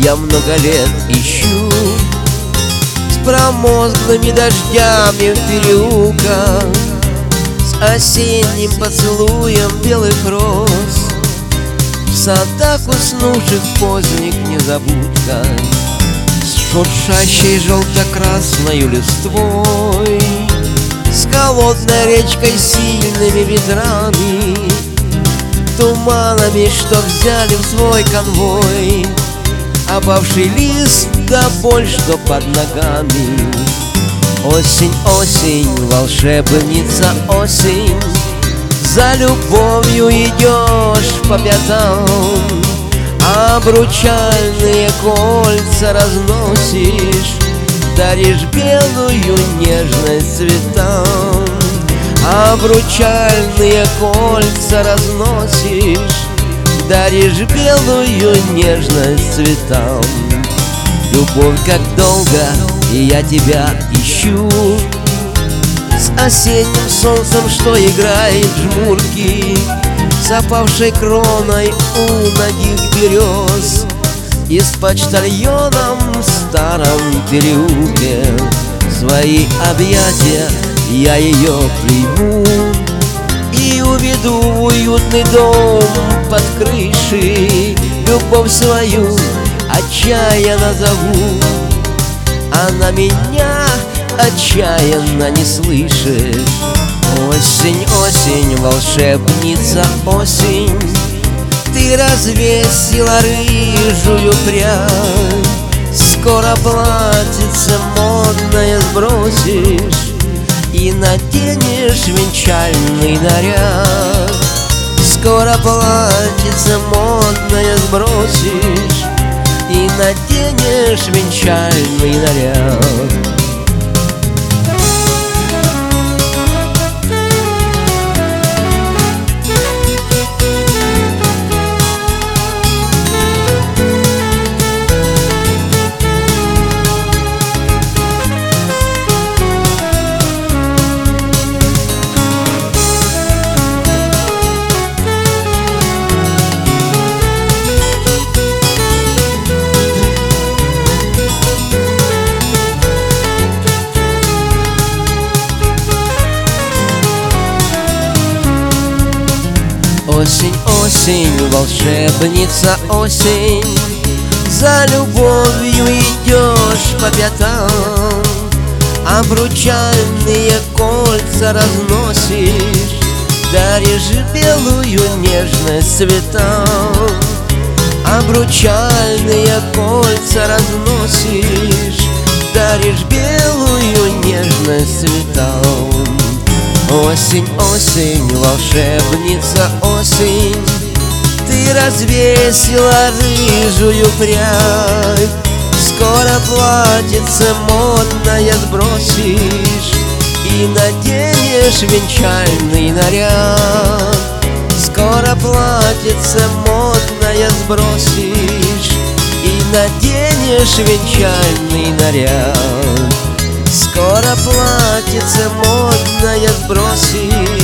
я много лет ищу, с промозглыми дождями в переулках, с осенним поцелуем белых роз, в садах уснувших поздних незабудках, с шуршащей желто-красною листвой, с холодной речкой, сильными ветрами, туманами, что взяли в свой конвой, опавший лист да боль, что под ногами. Осень, осень, волшебница осень, за любовью идешь по пятам, обручальные кольца разносишь, даришь белую нежность цветам. Обручальные кольца разносишь, даришь белую нежность цветам. Любовь, как долго, и я тебя ищу, с осенним солнцем, что играет жмурки, с опавшей кроной у ногих берез, и с почтальоном в старом переулке. В свои объятия я ее приму и уведу в уютный дом под крышей. Любовь свою отчаянно зову, она меня отчаянно не слышит. Осень, осень, волшебница осень, ты развесила рыжую прядь, скоро платьице модное сбросишь и наденешь венчальный наряд. Скоро платьице модное сбросишь и наденешь венчальный наряд. Осень, осень, волшебница осень, за любовью идешь по пятам, обручальные кольца разносишь, даришь белую нежность цветам. Обручальные кольца разносишь, даришь белую нежность цветам. Осень, осень, волшебница осень, ты развесила рыжую прядь, скоро платьице модное сбросишь и наденешь венчальный наряд. Скоро платьице модное сбросишь и наденешь венчальный наряд. Скоро платьице модное сбросишь